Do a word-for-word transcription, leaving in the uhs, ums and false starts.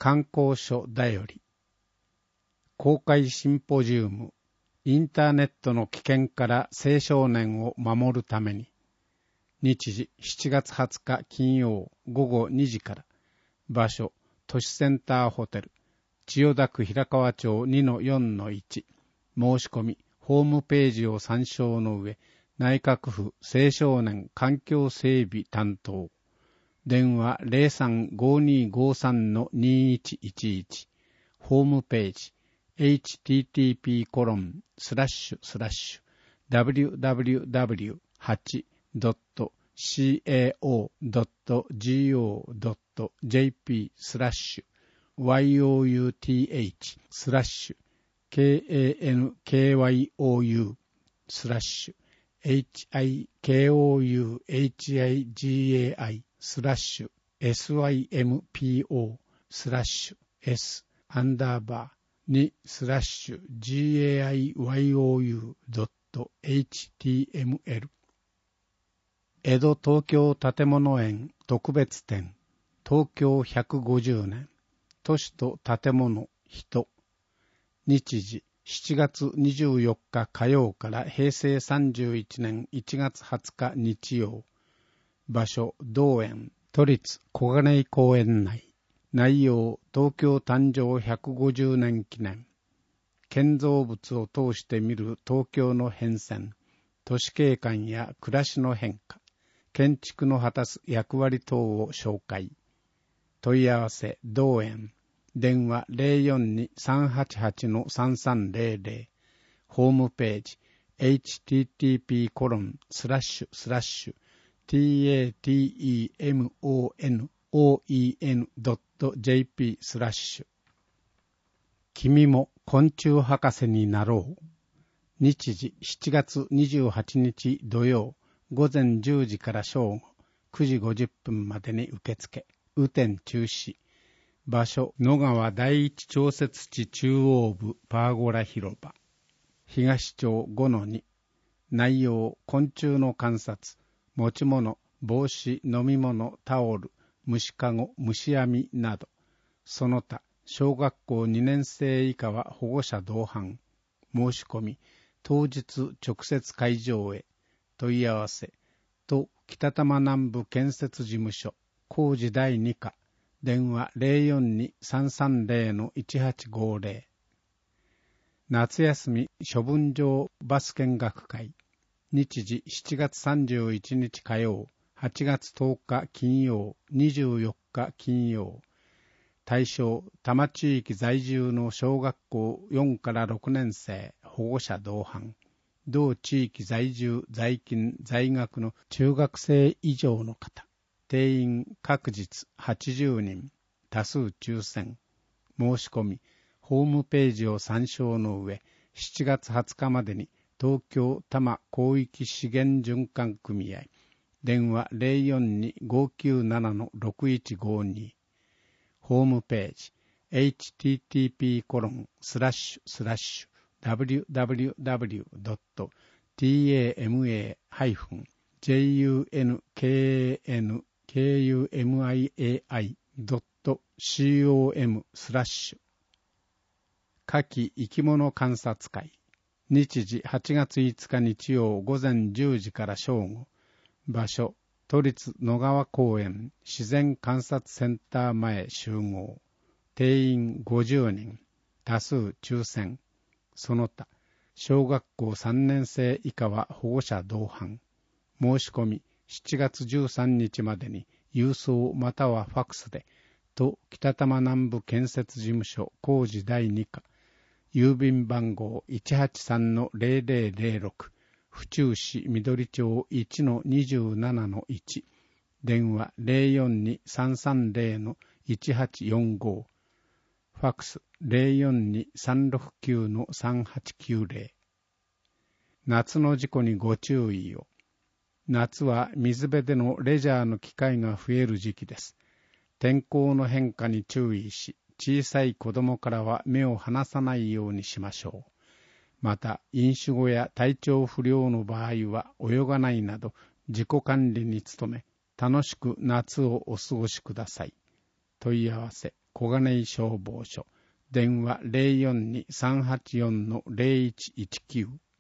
観光所だより公開シンポジウムインターネットの危険から青少年を守るために日時しちがつはつか金曜ごごにじから場所都市センターホテル千代田区平川町 にのよんのいち 申し込みホームページを参照の上内閣府青少年環境整備担当電話 ゼロさんごにごさんのにいちいちいち ホームページ エイチティーティーピーコロンスラッシュスラッシュダブリューダブリューダブリューはちドットシーエーオードットジーオードットジェーピースラッシュワイオーユーティーエイチスラッシュケーエーエヌケーワイオーユースラッシュエイチアイケーオーユーエイチアイジーエーアイスラッシュ エスワイエムピーオー スラッシュ S アンダーバーにスラッシュ ジーエーアイワイオーユードットエイチティーエムエル 江戸東京建物園特別展東京ひゃくごじゅうねん都市と建物人日時しちがつにじゅうよっか火曜から平成さんじゅういちねんいちがつはつか日曜場所同園都立小金井公園内内容東京誕生ひゃくごじゅうねん記念建造物を通して見る東京の変遷都市景観や暮らしの変化建築の果たす役割等を紹介問い合わせ同園電話 ゼロよんにさんはちはちのさんさんゼロゼロ ホームページ エイチティーティーピーコロンスラッシュスラッシュ ティーエーティーイーエムオーエヌオーイーエヌドットジェーピー スラッシュ君も昆虫博士になろう日時しちがつにじゅうはちにち土曜午前じゅうじから正午くじごじゅっぷんまでに受付雨天中止場所野川第一調節池中央部パーゴラ広場東町 ごのに 内容昆虫の観察持ち物帽子飲み物タオル虫かご虫網などその他小学校にねんせい以下は保護者同伴申し込み当日直接会場へ問い合わせと北多摩南部建設事務所工事だいに課電話 ゼロよんにさんさんゼロのいちはちごゼロ 夏休み処分場バス見学会日時しちがつさんじゅういちにち火曜はちがつとおか金曜にじゅうよっか金曜対象多摩地域在住の小学校よんからろくねんせい保護者同伴同地域在住在勤在学の中学生以上の方定員各日はちじゅうにん多数抽選申し込みホームページを参照の上しちがつはつかまでに東京多摩広域資源循環組合電話 ゼロよんにごきゅうななのろくいちごに ホームページ エイチティーティーピーコロンスラッシュスラッシュダブリューダブリューダブリュードットティーエーエムエーハイフンジェイユーエヌケーエヌケーユーエムアイエーアイドットシーオーエムスラッシュ夏季生き物観察会日時はちがついつか日曜午前じゅうじから正午場所都立野川公園自然観察センター前集合定員ごじゅうにん多数抽選その他小学校さんねんせい以下は保護者同伴申し込みしちがつじゅうさんにちまでに郵送またはファクスでと北多摩南部建設事務所工事だいに課郵便番号 いちはちさんのゼロゼロゼロろく 府中市緑町 いちのにじゅうななのいち 電話 ゼロよんにさんさんゼロのいちはちよんご ファクス ゼロよんにさんろくきゅうのさんはちきゅうゼロ夏の事故にご注意を夏は水辺でのレジャーの機会が増える時期です。天候の変化に注意し、小さい子供からは目を離さないようにしましょう。また、飲酒後や体調不良の場合は泳がないなど自己管理に努め、楽しく夏をお過ごしください。問い合わせ小金井消防署、電話 ゼロよんに さんはちよん ゼロいちいちきゅう